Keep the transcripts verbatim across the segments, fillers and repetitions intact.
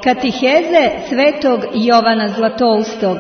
Katiheze svetog Jovana Zlatoustog.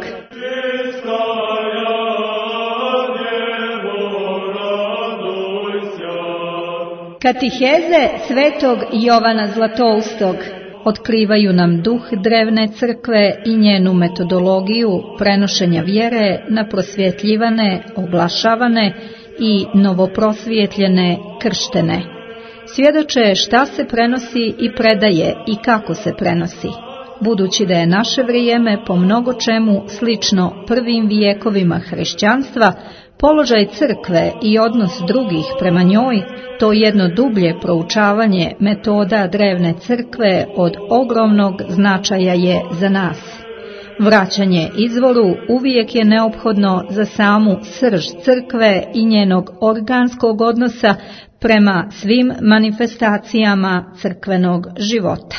Katiheze svetog Jovana Zlatoustog otkrivaju nam duh drevne crkve i njenu metodologiju prenošenja vjere na prosvjetljivane, oglašavane i novoprosvjetljene krštene. Svjedoče šta se prenosi i predaje i kako se prenosi. Budući da je naše vrijeme po mnogo čemu slično prvim vijekovima hrišćanstva, položaj crkve i odnos drugih prema njoj, to jedno dublje proučavanje metoda drevne crkve od ogromnog značaja je za nas. Vraćanje izvoru uvijek je neophodno za samu srž crkve i njenog organskog odnosa prema svim manifestacijama crkvenog života.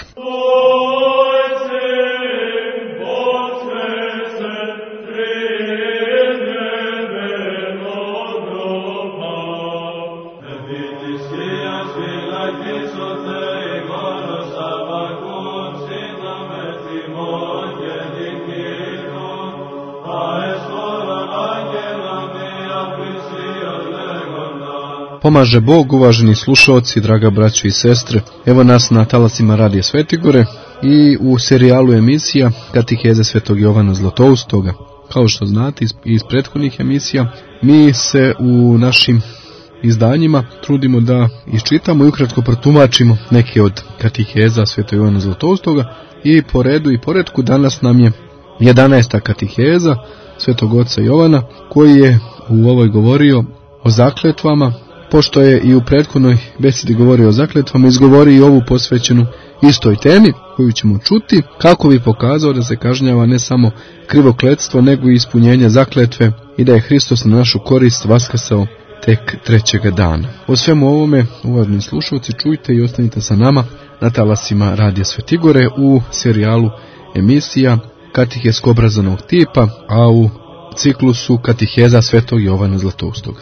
Pomaže Bog, uvaženi slušalci, draga braćo i sestre. Evo nas na talasima Radija Svetigore i u serijalu emisija Katiheze svetog Jovana Zlatoustoga. Kao što znate iz, iz prethodnih emisija, mi se u našim izdanjima trudimo da iščitamo i ukratko protumačimo neke od katiheza svetog Jovana Zlatoustoga i po redu i poretku danas nam je jedanaesta katiheza svetog oca Jovana, koji je u ovoj govorio o zakletvama. Pošto je i u prethodnoj besedi govorio o zakletvama, izgovori i ovu posvećenu istoj temi koju ćemo čuti, kako bi pokazao da se kažnjava ne samo krivokletstvo, nego i ispunjenje zakletve i da je Hristos na našu korist vaskrsao tek trećega dana. O svemu ovome, uvaženi slušalci, čujte i ostanite sa nama na talasima Radija Svetigore u serijalu emisija Katihezko obrazovnog tipa, a u ciklusu Katiheza svetog Jovana Zlatoustog.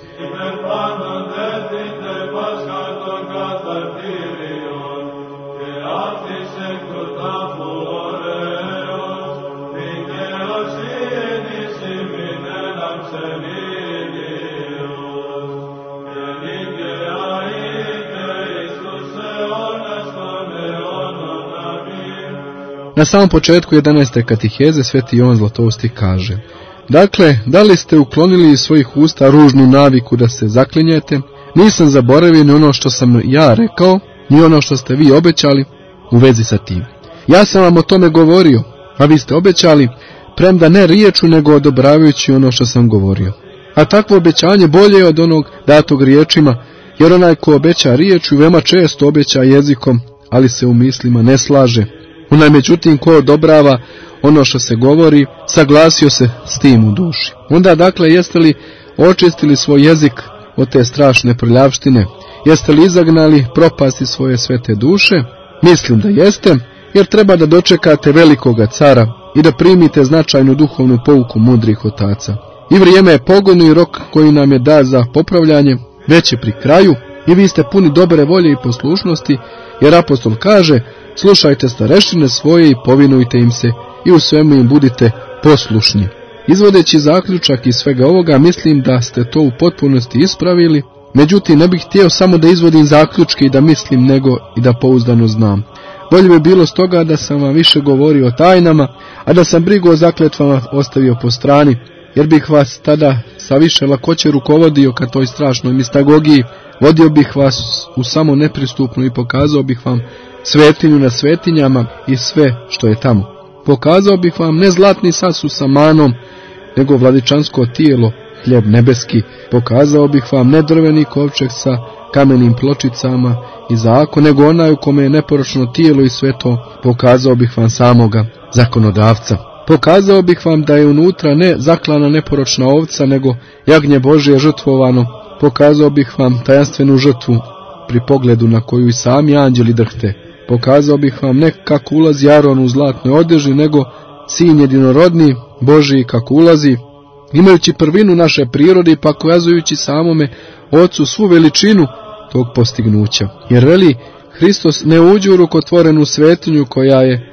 Na samom početku jedanaeste katiheze sveti Jovan Zlatousti kaže: Dakle, da li ste uklonili iz svojih usta ružnu naviku da se zaklinjete? Nisam zaboravio ni ono što sam ja rekao, ni ono što ste vi obećali u vezi sa tim. Ja sam vam o tome govorio, a vi ste obećali, premda ne riječu, nego odobravajući ono što sam govorio. A takvo obećanje bolje je od onog datog riječima, jer onaj ko obeća riječu veoma često obeća jezikom, ali se u mislima ne slaže. Onaj međutim ko odobrava ono što se govori, saglasio se s tim u duši. Onda dakle jeste li očistili svoj jezik od te strašne prljavštine? Jeste li izagnali propasti svoje svete duše? Mislim da jeste, jer treba da dočekate velikoga cara i da primite značajnu duhovnu pouku mudrih otaca. I vrijeme je pogodno i rok koji nam je dat za popravljanje već je pri kraju i vi ste puni dobre volje i poslušnosti, jer apostol kaže: slušajte starešine svoje i povinujte im se i u svemu im budite poslušni. Izvodeći zaključak iz svega ovoga, mislim da ste to u potpunosti ispravili, međutim ne bih htio samo da izvodim zaključke i da mislim, nego i da pouzdano znam. Bolje bi bilo stoga da sam vam više govorio o tajnama, a da sam brigu o zakletvama ostavio po strani, jer bih vas tada sa više lakoće rukovodio ka toj strašnoj mistagogiji, vodio bih vas u samo nepristupnu i pokazao bih vam svetinju na svetinjama i sve što je tamo. Pokazao bih vam ne zlatni sasu sa manom, nego vladičansko tijelo, hljeb nebeski. Pokazao bih vam ne drveni kovčeg sa kamenim pločicama i zakon, nego onaj u kome je neporočno tijelo i sve to. Pokazao bih vam samoga zakonodavca. Pokazao bih vam da je unutra ne zaklana neporočna ovca, nego jagnje Božje žrtvovano. Pokazao bih vam tajanstvenu žrtvu, pri pogledu na koju i sami anđeli drhte. Pokazao bih vam ne kako ulazi Aron u zlatnoj odeži, nego sin jedinorodni Božji kako ulazi, imajući prvinu naše prirode i pokazujući samome Ocu svu veličinu tog postignuća. Jer veli, Hristos ne uđe u rukotvorenu svetinju koja je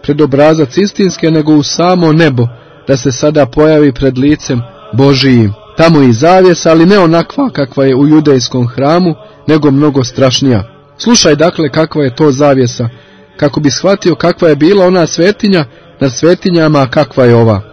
pred obrazac istinske, nego u samo nebo, da se sada pojavi pred licem Božijim. Tamo i zavjesa, ali ne onakva kakva je u judejskom hramu, nego mnogo strašnija. Slušaj dakle kakva je to zavjesa, kako bi shvatio kakva je bila ona svetinja nad svetinjama, a kakva je ova.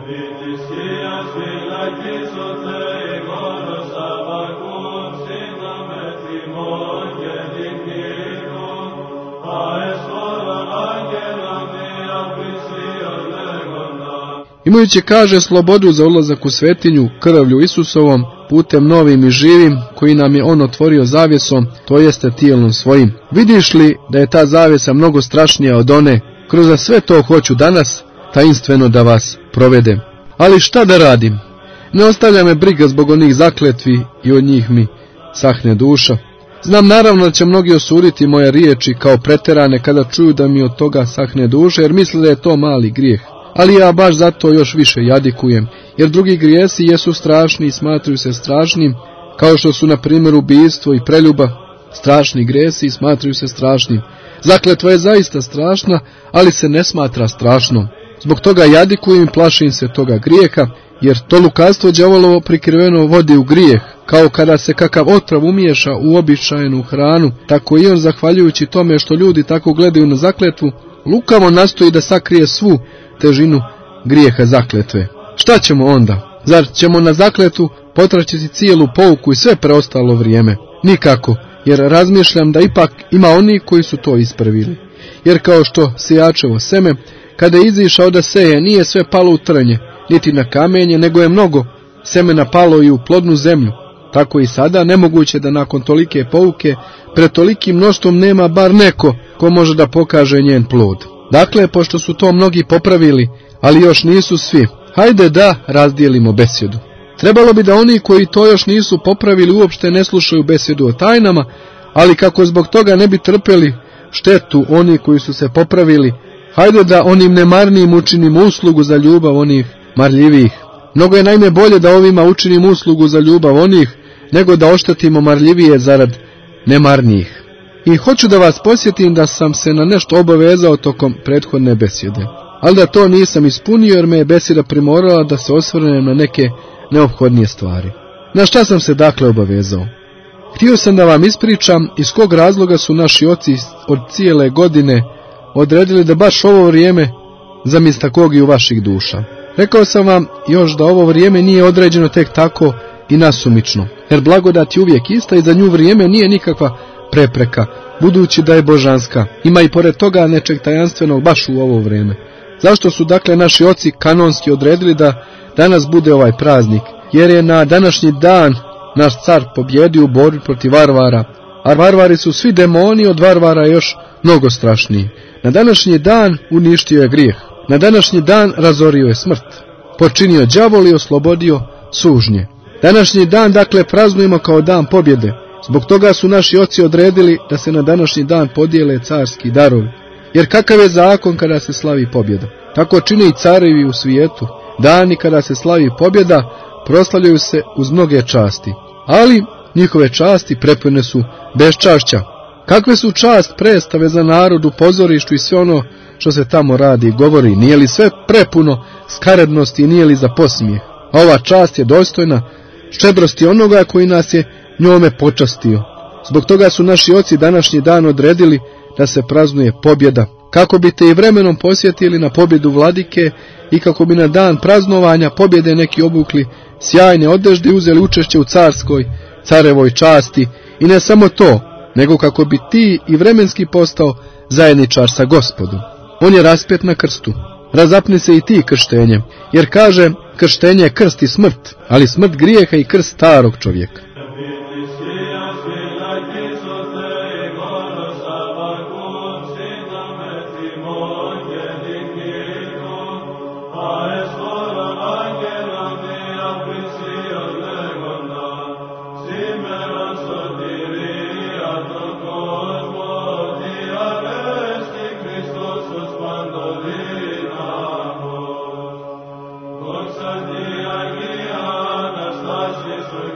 Imajući, kaže, slobodu za ulazak u svetinju krvlju Isusovom, putem novim i živim, koji nam je on otvorio zavjesom, to jeste tijelom svojim. Vidiš li da je ta zavjesa mnogo strašnija od one? Kroz sve to hoću danas tajinstveno da vas provedem. Ali šta da radim? Ne ostavlja me briga zbog onih zakletvi i od njih mi sahne duša. Znam naravno da će mnogi osuditi moje riječi kao preterane kada čuju da mi od toga sahne duša, jer misle da je to mali grijeh. Ali ja baš zato još više jadikujem, jer drugi grijesi jesu strašni i smatruju se strašnim, kao što su na primjer ubijstvo i preljuba, strašni grijesi i smatruju se strašnim. Zakletva je zaista strašna, ali se ne smatra strašnom. Zbog toga jadikujem i plašim se toga grijeha, jer to lukavstvo đavolovo prikriveno vodi u grijeh, kao kada se kakav otrov umiješa u običajnu hranu, tako i on, zahvaljujući tome što ljudi tako gledaju na zakletvu, lukavo nastoji da sakrije svu težinu grijeha zakletve. Šta ćemo onda? Zar ćemo na zakletu potraćiti cijelu pouku i sve preostalo vrijeme? Nikako, jer razmišljam da ipak ima oni koji su to ispravili. Jer kao što sijačevo seme, kada je izišao da seje, nije sve palo u trnje, niti na kamenje, nego je mnogo semena palo i u plodnu zemlju. Tako i sada nemoguće da nakon tolike pouke, pred tolikim mnoštvom nema bar neko ko može da pokaže njen plod. Dakle, pošto su to mnogi popravili, ali još nisu svi, hajde da razdijelimo besjedu. Trebalo bi da oni koji to još nisu popravili uopšte ne slušaju besjedu o tajnama, ali kako zbog toga ne bi trpeli štetu oni koji su se popravili, hajde da onim nemarnijim učinimo uslugu za ljubav onih marljivijih. Mnogo je naime bolje da ovima učinimo uslugu za ljubav onih, nego da oštetimo marljivije zarad nemarnijih. I hoću da vas posjetim da sam se na nešto obavezao tokom prethodne besjede, ali da to nisam ispunio jer me je besjeda primorala da se osvrnem na neke neophodnije stvari. Na šta sam se dakle obavezao? Htio sam da vam ispričam iz kog razloga su naši oci od cijele godine odredili da baš ovo vrijeme zamista kog i u vaših duša. Rekao sam vam još da ovo vrijeme nije određeno tek tako i nasumično, jer blagodat je uvijek ista i za nju vrijeme nije nikakva prepreka, budući da je božanska. Ima i pored toga nečeg tajanstvenog baš u ovo vrijeme. Zašto su dakle naši oci kanonski odredili da danas bude ovaj praznik? Jer je na današnji dan naš car pobjedio u borbi protiv varvara, a varvari su svi demoni, od varvara još mnogo strašniji. Na današnji dan uništio je grijeh, na današnji dan razorio je smrt, počinio đavol i oslobodio sužnje. Današnji dan dakle praznujemo kao dan pobjede. Zbog toga su naši oci odredili da se na današnji dan podijele carski darovi. Jer kakav je zakon kada se slavi pobjeda? Tako čine i carevi u svijetu. Dani kada se slavi pobjeda proslavljaju se uz mnoge časti, ali njihove časti prepune su beščašća. Kakve su čast predstave za narod u pozorištu i sve ono što se tamo radi i govori, nije li sve prepuno skarednosti i nije li za posmijeh? A ova čast je dostojna ščedrosti onoga koji nas je njome počastio. Zbog toga su naši oci današnji dan odredili da se praznuje pobjeda, kako biste i vremenom posjetili na pobjedu vladike i kako bi na dan praznovanja pobjede neki obukli sjajne odežde i uzeli učešće u carskoj, carevoj časti, i ne samo to, nego kako bi ti i vremenski postao zajedničar sa Gospodom. On je raspet na krstu. Razapni se i ti krštenjem, jer kaže, krštenje je krst i smrt, ali smrt grijeha i krst starog čovjeka.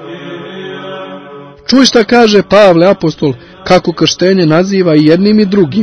Čuj šta kaže Pavle apostol, kako krštenje naziva i jednim i drugim,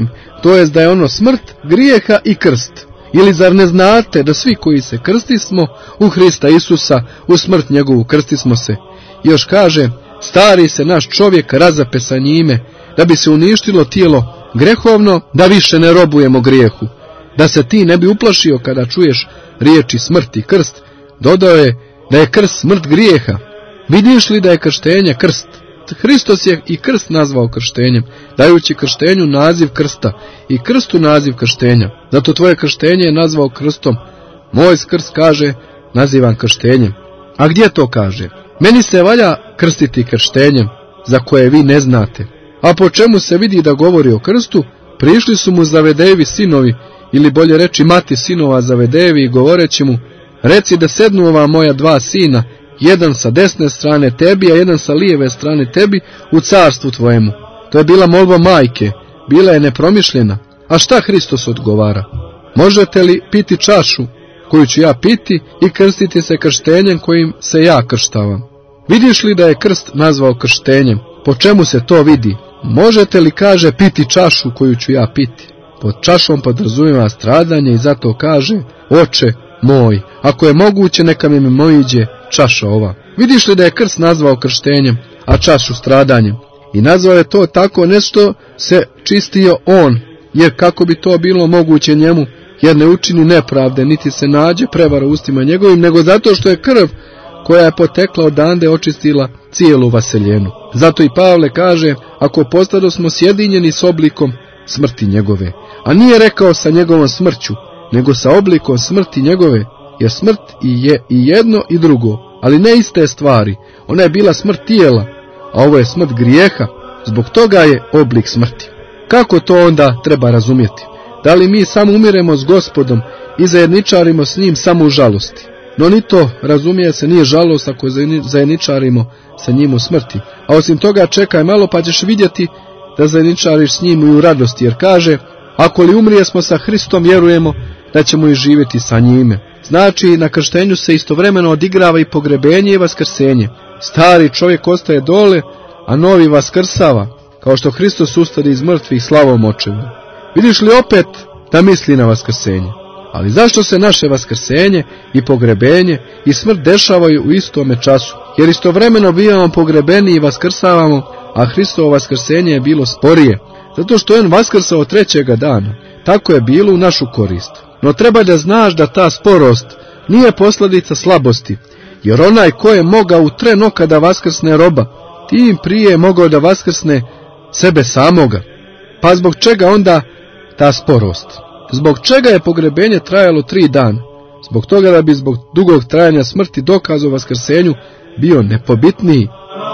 to jest da je ono smrt, grijeha i krst. Ili zar ne znate da svi koji se krstismo u Hrista Isusa, u smrt njegovu krstismo se. Još kaže, stari se naš čovjek razape sa njime, da bi se uništilo tijelo grehovno, da više ne robujemo grijehu. Da se ti ne bi uplašio kada čuješ riječi smrt i krst, dodao je da je krst smrt grijeha. Vidiš li da je krštenje krst? Hristos je i krst nazvao krštenjem, dajući krštenju naziv krsta i krstu naziv krštenja. Zato tvoje krštenje je nazvao krstom. Moj krst kaže, nazivam krštenjem. A gdje to kaže? Meni se valja krstiti krštenjem, za koje vi ne znate. A po čemu se vidi da govori o krstu? Prišli su mu Zavedejevi sinovi, ili bolje reći mati sinova Zavedejevi, i govoreći mu, reci da sednu ova moja dva sina, jedan sa desne strane tebi, a jedan sa lijeve strane tebi, u carstvu tvojemu. To je bila molba majke, bila je nepromišljena. A šta Hristos odgovara? Možete li piti čašu koju ću ja piti i krstiti se krštenjem kojim se ja krštavam? Vidiš li da je krst nazvao krštenjem? Po čemu se to vidi? Možete li, kaže, piti čašu koju ću ja piti? Pod čašom podrazumijeva stradanje i zato kaže, oče moj, ako je moguće neka mi mimoiđe čaša ova. Vidiš li da je krst nazvao krštenjem, a čašu stradanjem? I nazvao je to tako nešto se čistio on, jer kako bi to bilo moguće njemu, jer ne učini nepravde, niti se nađe prevara ustima njegovim, nego zato što je krv koja je potekla odande očistila cijelu vaseljenu. Zato i Pavle kaže, ako postado smo sjedinjeni s oblikom smrti njegove, a nije rekao sa njegovom smrću, nego sa oblikom smrti njegove, jer smrt i je i jedno i drugo, ali ne iste stvari. Ona je bila smrt tijela, a ovo je smrt grijeha, zbog toga je oblik smrti. Kako to onda treba razumjeti? Da li mi samo umiremo s Gospodom i zajedničarimo s njim samo u žalosti? No ni to, razumije se, nije žalost ako zajedničarimo sa njim u smrti. A osim toga čekaj malo pa ćeš vidjeti da zajedničariš s njim i u radosti, jer kaže, ako li umrijesmo sa Hristom, vjerujemo da ćemo i živjeti sa njime. Znači, na krštenju se istovremeno odigrava i pogrebenje i vaskrsenje. Stari čovjek ostaje dole, a novi vaskrsava, kao što Hristos ustade iz mrtvih slavom očevu. Vidiš li opet da misli na vaskrsenje? Ali zašto se naše vaskrsenje i pogrebenje i smrt dešavaju u istome času? Jer istovremeno bivamo pogrebeni i vaskrsavamo, a Hristovo vaskrsenje je bilo sporije, zato što je on vaskrsao trećega dana. Tako je bilo u našu korist. No treba da znaš da ta sporost nije posljedica slabosti, jer onaj ko je mogao u tren oka da vaskrsne roba, tim prije je mogao da vaskrsne sebe samoga. Pa zbog čega onda ta sporost? Zbog čega je pogrebenje trajalo tri dana? Zbog toga da bi zbog dugog trajanja smrti dokaz o vaskrsenju bio nepobitniji.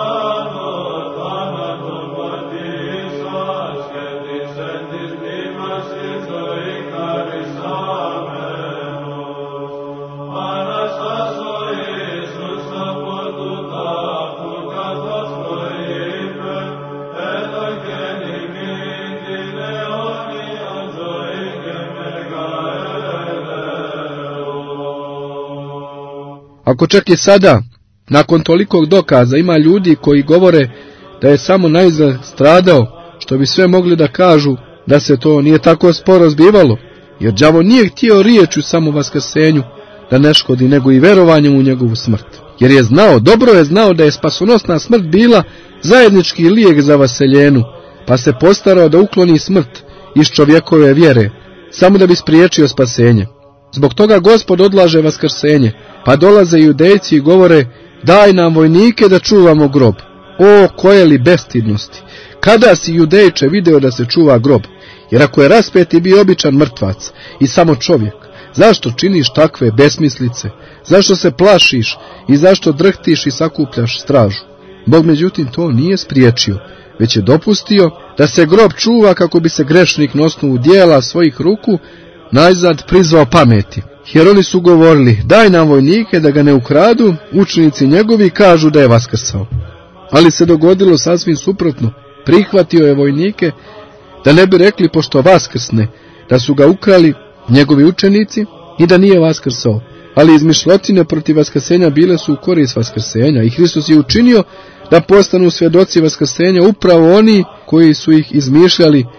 Ako čak i sada, nakon tolikog dokaza, ima ljudi koji govore da je samo naizgled stradao, što bi sve mogli da kažu da se to nije tako sporo zbivalo, jer đavo nije htio riječju samo vaskrsenju da ne škodi, nego i verovanjem u njegovu smrt. Jer je znao, dobro je znao da je spasonosna smrt bila zajednički lijek za vaseljenu, pa se postarao da ukloni smrt iz čovjekove vjere, samo da bi spriječio spasenje. Zbog toga Gospod odlaže vaskrsenje, pa dolaze judejci i govore, daj nam vojnike da čuvamo grob. O, koje li bestidnosti! Kada si, judejče, video da se čuva grob? Jer ako je raspeti bio običan mrtvac i samo čovjek, zašto činiš takve besmislice? Zašto se plašiš i zašto drhtiš i sakupljaš stražu? Bog međutim to nije spriječio, već je dopustio da se grob čuva kako bi se grešnik na osnovu dijela svojih ruku najzad prizvao pameti. Jer oni su govorili, daj nam vojnike da ga ne ukradu, učenici njegovi kažu da je vaskrsao. Ali se dogodilo sasvim suprotno, prihvatio je vojnike da ne bi rekli pošto vaskrsne, da su ga ukrali njegovi učenici i da nije vaskrsao. Ali izmišljotine protiv vaskrsenja bile su u korist vaskrsenja i Hristos je učinio da postanu svjedoci vaskrsenja upravo oni koji su ih izmišljali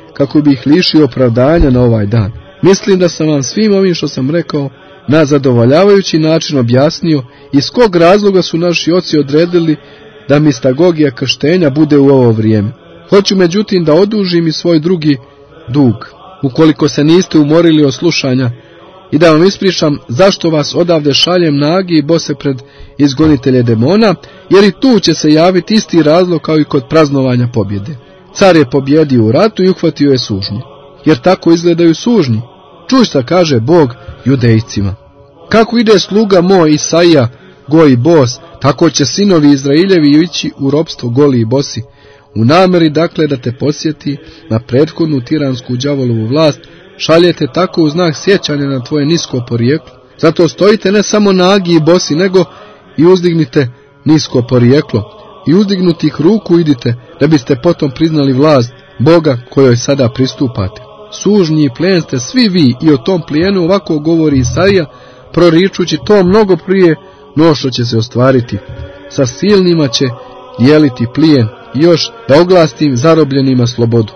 kako bi ih lišio opravdanja na ovaj dan. Mislim da sam vam svim ovim što sam rekao na zadovoljavajući način objasnio iz kog razloga su naši oci odredili da mistagogija krštenja bude u ovo vrijeme. Hoću međutim da odužim i svoj drugi dug, ukoliko se niste umorili od slušanja, i da vam ispričam zašto vas odavde šaljem nagi i bose pred izgonitelje demona, jer i tu će se javiti isti razlog kao i kod praznovanja pobjede. Car je pobjedio u ratu i uhvatio je sužnje, jer tako izgledaju sužnji. Čuj šta kaže Bog Judejcima. Kako ide sluga moj Isaija, goj i bos, tako će sinovi Izrailjevi ići u ropstvo goli i bosi, u nameri dakle da te posjeti na prethodnu tiransku đavolovu vlast, šaljete tako u znak sjećanja na tvoje nisko porijeklo. Zato stojite ne samo nagi i bosi, nego i uzdignite nisko porijeklo i uzdignutih ruku idite, da biste potom priznali vlast Boga kojoj sada pristupate. Sužnji i plijen ste svi vi, i o tom plijenu ovako govori Isaija, proričući to mnogo prije no što će se ostvariti. Sa silnima će dijeliti plijen, i još da oglastim zarobljenima slobodu.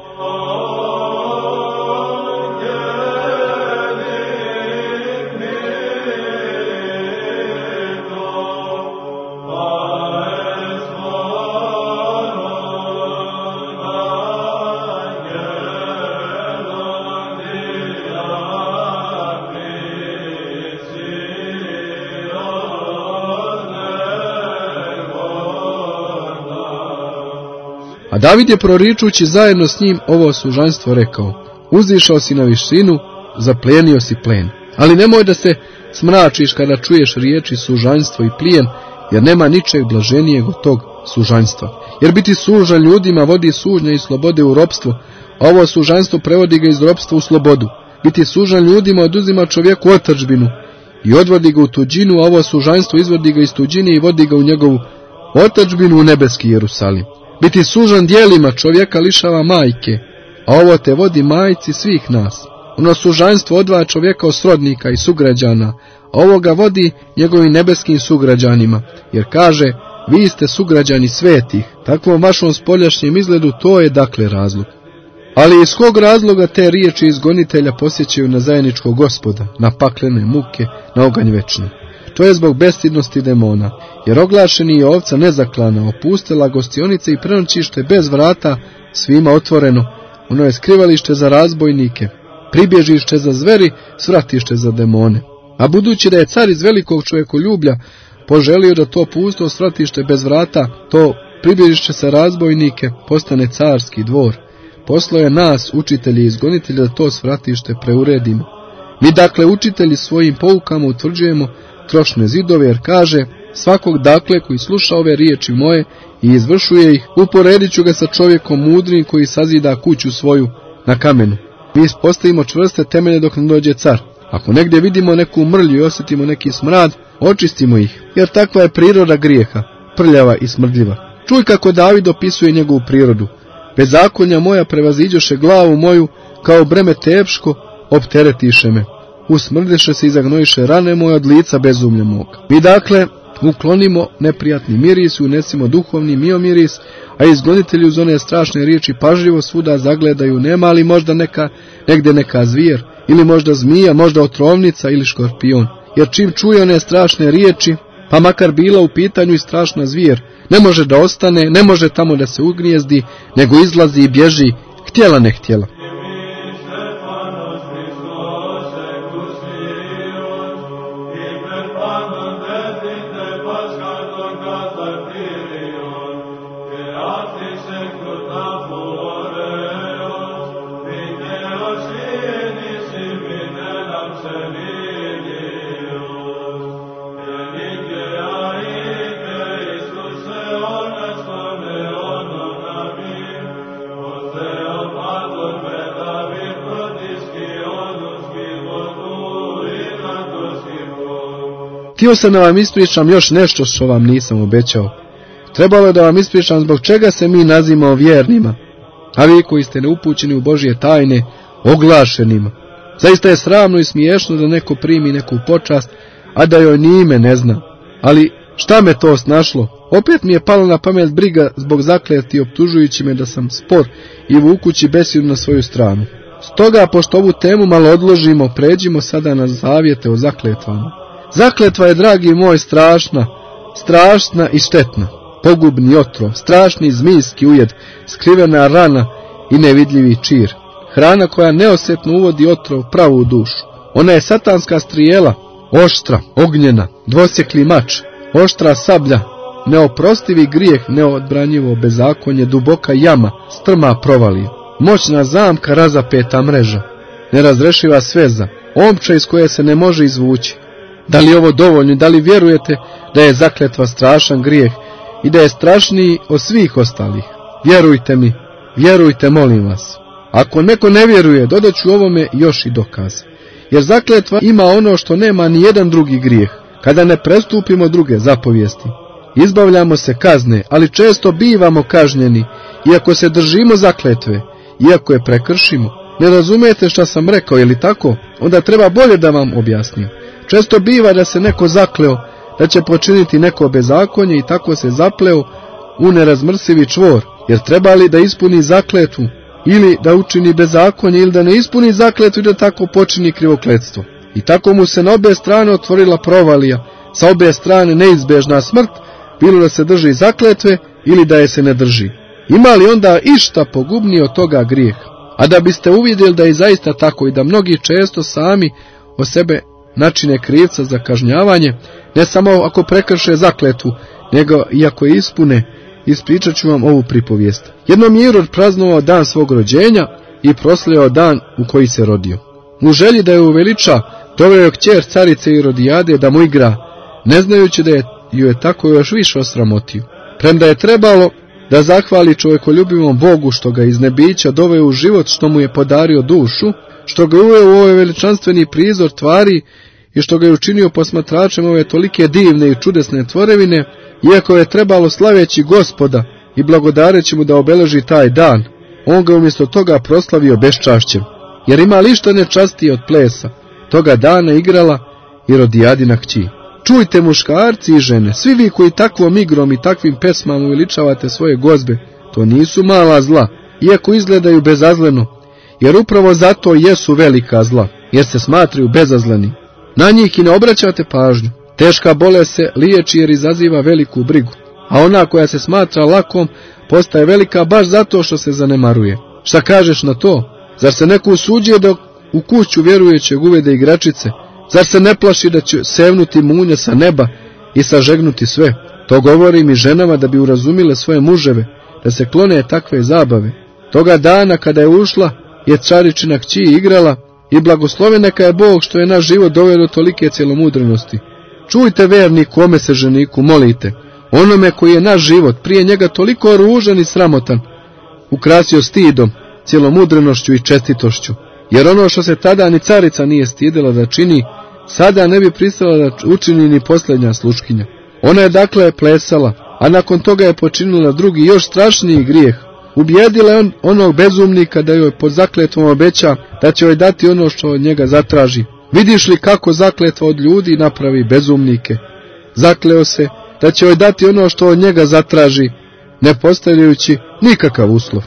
A David je proričući zajedno s njim ovo sužanstvo rekao: uzdišao si na visinu, zaplijenio si plen. Ali nemoj da se smračiš kada čuješ riječi sužanstvo i plijen, jer nema ničeg blaženijeg od tog sužanstva. Jer biti sužan ljudima vodi sužnja i slobode u ropstvo, a ovo sužanstvo prevodi ga iz ropstva u slobodu. Biti sužan ljudima oduzima čovjeku otadžbinu i odvodi ga u tuđinu, a ovo sužanstvo izvodi ga iz tuđine i vodi ga u njegovu otadžbinu u nebeski Jerusalim. Biti sužan dijelima čovjeka lišava majke, a ovo te vodi majci svih nas. Ono sužanstvo odvaja čovjeka od srodnika i sugrađana, a ovo ga vodi njegovim nebeskim sugrađanima, jer kaže: vi ste sugrađani svetih. Takvom vašom spoljašnjem izgledu to je dakle razlog. Ali iz kog razloga te riječi izgonitelja posjećaju na zajedničkog Gospoda, na paklene muke, na oganj večni? To je zbog bestidnosti demona, jer oglašeni je ovca nezaklana, opustila gostionice i prenoćište bez vrata, svima otvoreno. Ono je skrivalište za razbojnike, pribježište za zveri, svratište za demone. A budući da je car iz velikog čovjekoljublja poželio da to pusto svratište bez vrata, to pribježište za razbojnike, postane carski dvor, poslao je nas, učitelji i izgonitelji, da to svratište preuredimo. Mi dakle učitelji svojim poukama utvrđujemo trošne zidove, jer kaže: svakog dakle koji sluša ove riječi moje i izvršuje ih, uporedit ću ga sa čovjekom mudrim koji sazida kuću svoju na kamenu. Mi ispostavimo čvrste temelje dok ne dođe car. Ako negdje vidimo neku mrlju i osjetimo neki smrad, očistimo ih, jer takva je priroda grijeha, prljava i smrdljiva. Čuj kako David opisuje njegovu prirodu: bezakonja moja prevaziđoše glavu moju, kao breme teško opteretiše me. Usmrdeše se i zagnojiše rane moje od lica bezumlja moga. Mi dakle uklonimo neprijatni miris i unesimo duhovni miomiris, a izgonitelji uz one strašne riječi pažljivo svuda zagledaju, nema li možda neka, negdje neka zvijer, ili možda zmija, možda otrovnica ili škorpion. Jer čim čuje one strašne riječi, pa makar bila u pitanju i strašna zvijer, ne može da ostane, ne može tamo da se ugnijezdi, nego izlazi i bježi, htjela ne htjela. Htio sam da vam ispričam još nešto što vam nisam obećao. Trebalo je da vam ispričam zbog čega se mi nazivamo vjernima, a vi koji ste neupućeni u Božje tajne, oglašenima. Zaista je sramno i smiješno da neko primi neku počast, a da joj ni ime ne zna. Ali Šta me to snašlo? Opet mi je palo na pamet briga zbog zakleti, optužujući me da sam spor i vukući besinu na svoju stranu. Stoga, pošto ovu temu malo odložimo, pređimo sada na zavjete o zakletvama. Zakletva je, dragi moj, strašna, strašna i štetna, pogubni otrov, strašni zmijski ujed, skrivena rana i nevidljivi čir. Hrana koja neosjetno uvodi otrov pravu u dušu. Ona je satanska strijela, oštra, ognjena, dvosjekli mač, oštra sablja, neoprostivi grijeh, neodbranjivo bezakonje, duboka jama, strma provalija, moćna zamka, razapeta mreža, nerazrešiva sveza, omča iz koje se ne može izvući. Da li ovo dovoljno, da li vjerujete da je zakletva strašan grijeh i da je strašniji od svih ostalih? Vjerujte mi, vjerujte, molim vas. Ako neko ne vjeruje, dodat ću ovome još i dokaz. Jer zakletva ima ono što nema ni jedan drugi grijeh. Kada ne prestupimo druge zapovijesti, izbavljamo se kazne, ali često bivamo kažnjeni, iako se držimo zakletve, iako je prekršimo. Ne razumijete šta sam rekao, je li tako? Onda treba bolje da vam objasnim. Često biva da se neko zakleo da će počiniti neko bezakonje i tako se zapleo u nerazmrsivi čvor, jer treba li da ispuni zakletvu ili da učini bezakonje ili da ne ispuni zakletvu i da tako počini krivokletstvo. I tako mu se na obje strane otvorila provalija, sa obje strane neizbježna smrt, bilo da se drži zakletve ili da je se ne drži. Ima li onda išta pogubnije od toga grijeh? A da biste uvidjeli da je zaista tako i da mnogi često sami o sebe načine krivca za kažnjavanje, ne samo ako prekrše zakletvu, nego i ako je ispune, ispričat ću vam ovu pripovijest. Jednom je Irod praznovao dan svog rođenja i proslavljao dan u koji se rodio. U želji da je uveliča, doveo je kćer carice Irodijade da mu igra, ne znajući da je ju je tako još više osramotio. Premda je trebalo da zahvali čovjekoljubivom Bogu što ga iz nebića doveo u život, što mu je podario dušu, što ga uveo u ovaj veličanstveni prizor tvari i što ga je učinio posmatračem ove tolike divne i čudesne tvorevine, iako je trebalo slaveći Gospoda i blagodareći mu da obeleži taj dan, on ga umjesto toga proslavio beščašćem, jer ima li što nečastije od plesa, toga dana igrala Irodijadina kći. Čujte, muškarci i žene, svi vi koji takvom igrom i takvim pesmama uveličavate svoje gozbe, to nisu mala zla, iako izgledaju bezazleno, jer upravo zato jesu velika zla, jer se smatraju bezazleni. Na njih i ne obraćate pažnju. Teška bolest se liječi jer izaziva veliku brigu, a ona koja se smatra lakom postaje velika baš zato što se zanemaruje. Šta kažeš na to? Zar se neko usuđuje da u kuću vjerujućeg uvede igračice? Zar se ne plaši da će sevnuti munja sa neba i sažegnuti sve? To govorim i ženama da bi urazumile svoje muževe, da se klone takve zabave. Toga dana kada je ušla, je caričina kći igrala i blagosloven neka je Bog što je naš život doveo do tolike cjelomudrenosti. Čujte, verni, kome se ženiku molite, onome koji je naš život prije njega toliko ružan i sramotan, ukrasio stidom, cjelomudrenošću i čestitošću, jer ono što se tada ni carica nije stidela da čini, sada ne bi pristala da učini ni posljednja sluškinja. Ona je dakle plesala, a nakon toga je počinila drugi još strašniji grijeh. Ubijedila je on onog bezumnika da joj pod zakletvom obeća da će joj dati ono što od njega zatraži. Vidiš li kako zakletva od ljudi napravi bezumnike? Zakleo se da će joj dati ono što od njega zatraži, ne postavljajući nikakav uslov.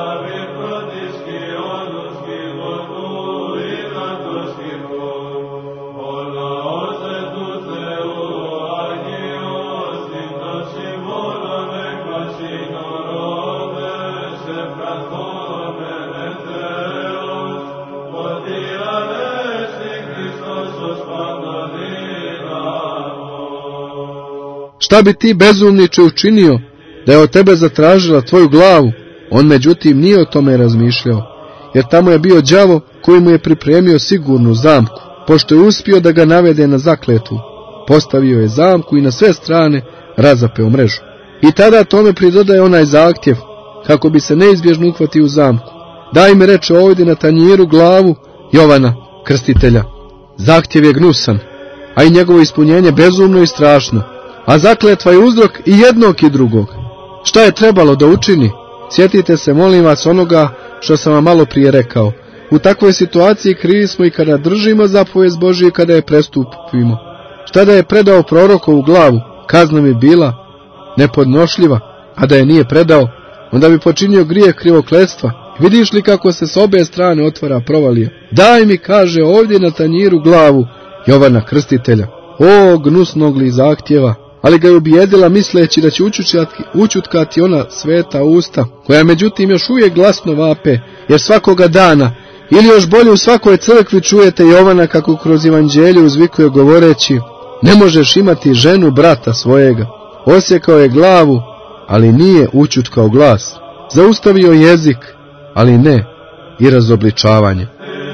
Šta bi ti bezumniče učinio da je od tebe zatražila tvoju glavu? On međutim nije o tome razmišljao, jer tamo je bio đavo koji mu je pripremio sigurnu zamku, pošto je uspio da ga navede na zakletvu. Postavio je zamku i na sve strane razapeo mrežu. I tada tome pridodaje onaj zahtjev, kako bi se neizbježno uhvatio u zamku. Daj mi, reče, ovdje na tanjiru glavu Jovana Krstitelja. Zahtjev je gnusan, a i njegovo ispunjenje bezumno i strašno. A zakletva je uzrok i jednog i drugog. Šta je trebalo da učini? Sjetite se, molim vas, onoga što sam vam malo prije rekao. U takvoj situaciji krivi smo i kada držimo zapovijest Božiju i kada je prestupimo. Šta da je predao prorokovu glavu? kazna mi bila nepodnošljiva, a da je nije predao, onda bi počinio grijeh krivokletstva. Vidiš li kako se s obe strane otvara provalija? Daj mi, kaže, ovdje na tanjiru glavu Jovana Krstitelja. O, gnusnog li zahtjeva, ali ga je ubijedila misleći da će učutkati, učutkati ona sveta usta, koja međutim još uvijek glasno vape, jer svakoga dana, ili još bolje u svakoj crkvi čujete Jovana kako kroz evanđelje uzvikuje govoreći: ne možeš imati ženu brata svojega. Osjekao je glavu, ali nije učutkao glas. Zaustavio jezik, ali ne i razobličavanje.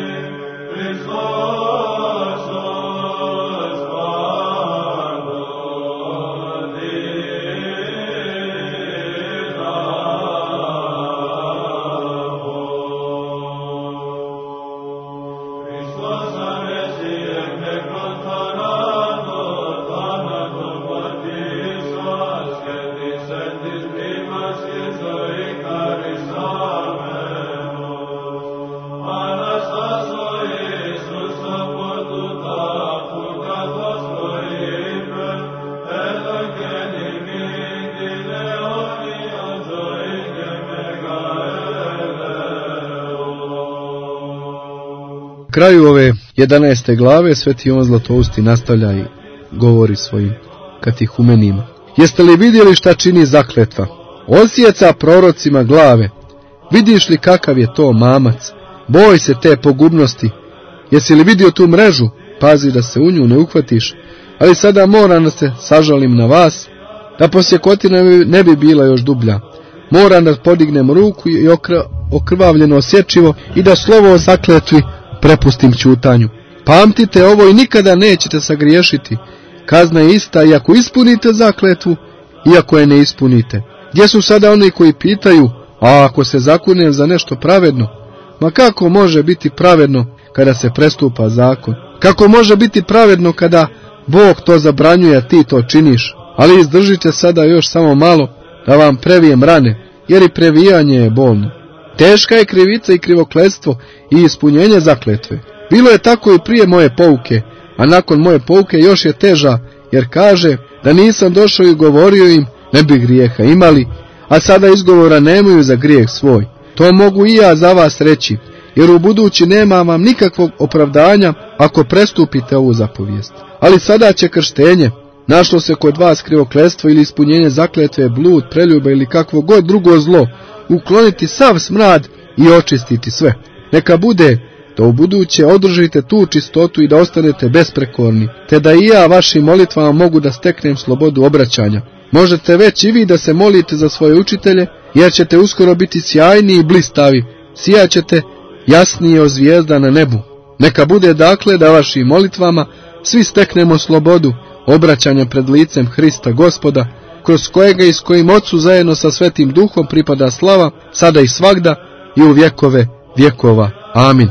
Na kraju ove jedanaeste glave Sveti Jovan Zlatousti nastavlja i govori svojim katehumenima. Jeste li vidjeli šta čini zakletva? Osjeca prorocima glave. Vidiš li kakav je to mamac? Boj se te pogubnosti. Jesi li vidio tu mrežu? Pazi da se u nju ne uhvatiš. Ali sada moram da se sažalim na vas, da posjekotina ne bi bila još dublja. Moram da podignem ruku i okrvavljeno osječivo i da slovo o zakletvi prepustim ćutanju. Pamtite ovo i nikada nećete sagriješiti. Kazna je ista i ako ispunite zakletvu i ako je ne ispunite. Gdje su sada oni koji pitaju: a ako se zakunem za nešto pravedno? Ma kako može biti pravedno kada se prestupa zakon? Kako može biti pravedno kada Bog to zabranjuje, a ti to činiš? Ali izdržite sada još samo malo da vam previjem rane, jer i previjanje je bolno. Teška je krivica i krivokletstvo i ispunjenje zakletve. Bilo je tako i prije moje pouke, a nakon moje pouke još je teža, jer kaže da nisam došao i govorio im, ne bi grijeha imali, a sada izgovora nemaju za grijeh svoj. To mogu i ja za vas reći, jer u budući nema vam nikakvog opravdanja ako prestupite ovu zapovijest. Ali sada će krštenje, našlo se kod vas krivokletstvo ili ispunjenje zakletve, blud, preljuba ili kakvo god drugo zlo, ukloniti sav smrad i očistiti sve. Neka bude da u buduće održite tu čistotu i da ostanete besprekorni, te da i ja vašim molitvama mogu da steknem slobodu obraćanja. Možete već i vi da se molite za svoje učitelje, jer ćete uskoro biti sjajni i blistavi, sijaćete jasnije od zvijezda na nebu. Neka bude dakle da vašim molitvama svi steknemo slobodu obraćanja pred licem Hrista Gospoda, kroz kojega i s kojim Otcu zajedno sa Svetim Duhom pripada slava, sada i svagda i u vjekove vjekova. Amin.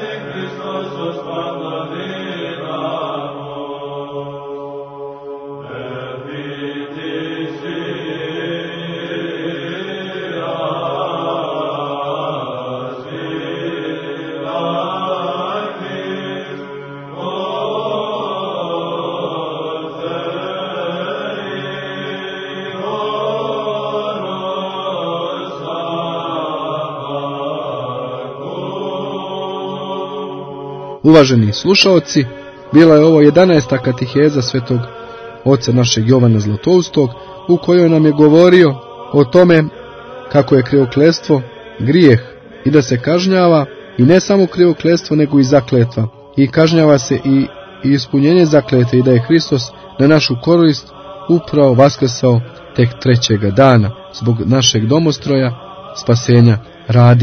Uvaženi slušaoci, bila je ovo jedanaesta katiheza svetog oca našeg Jovana Zlatoustog, u kojoj nam je govorio o tome kako je krivokletstvo grijeh i da se kažnjava, i ne samo krivokletstvo nego i zakletva, i kažnjava se i, i ispunjenje zakletve, i da je Hristos na našu korist upravo vaskrsao tek trećega dana zbog našeg domostroja spasenja radi.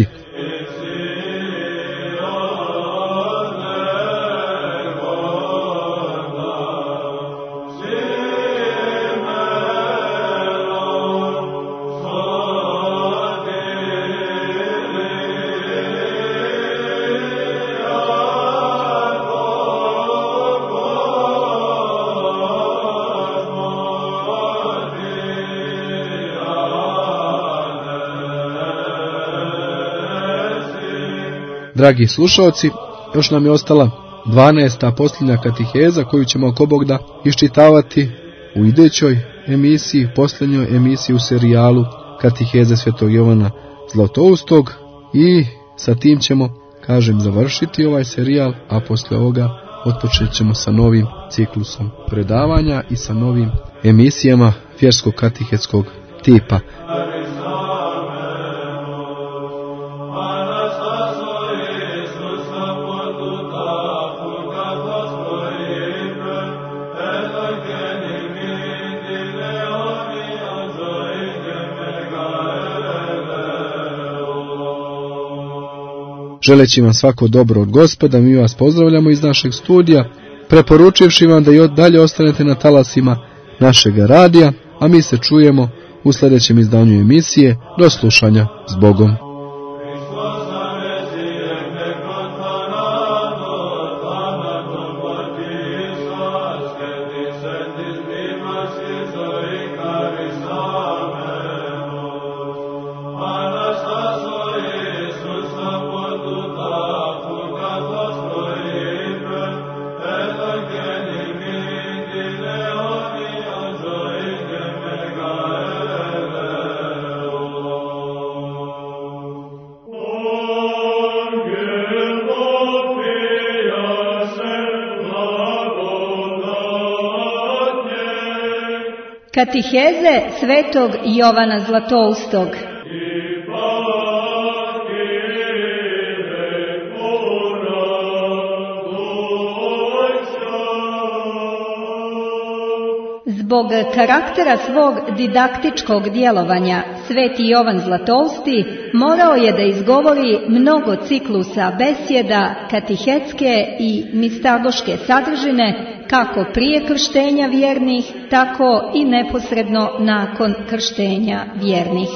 Dragi slušalci, još nam je ostala dvanaesta posljednja katiheza koju ćemo ako Bog da iščitavati u idućoj emisiji, posljednjoj emisiji u serijalu Katiheze Svetog Jovana Zlatoustog, i sa tim ćemo, kažem, završiti ovaj serijal, a poslije ovoga otpočet ćemo sa novim ciklusom predavanja i sa novim emisijama vjerskog katihetskog tipa. Želeći vam svako dobro od Gospoda, mi vas pozdravljamo iz našeg studija, preporučivši vam da i dalje ostanete na talasima našega radija, a mi se čujemo u sljedećem izdanju emisije. Do slušanja, s Bogom. Katiheze Svetog Jovana Zlatoustog. Zbog karaktera svog didaktičkog djelovanja, Sveti Jovan Zlatousti morao je da izgovori mnogo ciklusa besjeda, katihetske i mistagoške sadržine, kako prije krštenja vjernih, tako i neposredno nakon krštenja vjernih.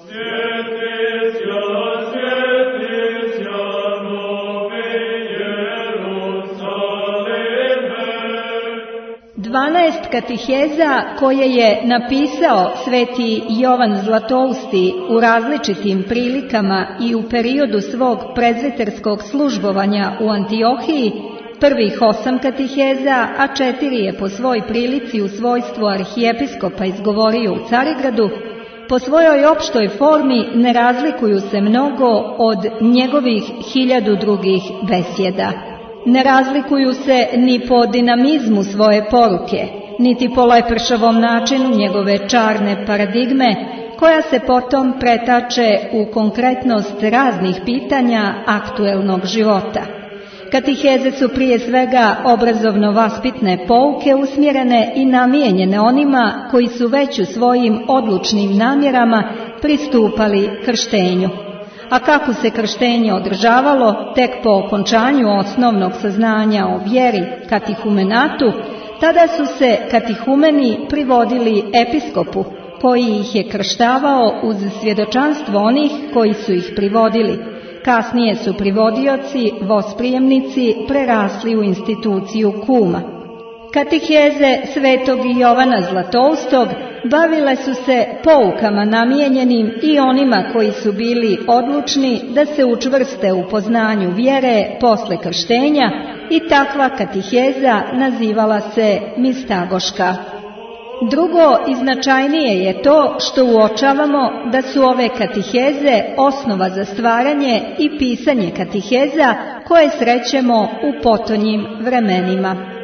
Dvanaest katiheza koje je napisao Sveti Jovan Zlatousti u različitim prilikama i u periodu svog prezviterskog službovanja u Antiohiji, prvih osam katiheza, a četiri je po svoj prilici u svojstvu arhijepiskopa izgovorio u Carigradu, po svojoj opštoj formi ne razlikuju se mnogo od njegovih hiljadu drugih besjeda. Ne razlikuju se ni po dinamizmu svoje poruke, niti po lepršavom načinu njegove čarne paradigme, koja se potom pretače u konkretnost raznih pitanja aktuelnog života. Katiheze su prije svega obrazovno-vaspitne pouke usmjerene i namijenjene onima koji su već u svojim odlučnim namjerama pristupali krštenju. A kako se krštenje održavalo tek po okončanju osnovnog saznanja o vjeri, katihumenatu, tada su se katihumeni privodili episkopu, koji ih je krštavao uz svjedočanstvo onih koji su ih privodili. Kasnije su privodioci, vosprijemnici, prerasli u instituciju kuma. Katiheze Svetog Jovana Zlatoustog bavile su se poukama namijenjenim i onima koji su bili odlučni da se učvrste u poznanju vjere posle krštenja, i takva katiheza nazivala se mistagoška. Drugo i značajnije je to što uočavamo da su ove katiheze osnova za stvaranje i pisanje katiheza koje srećemo u potonjim vremenima.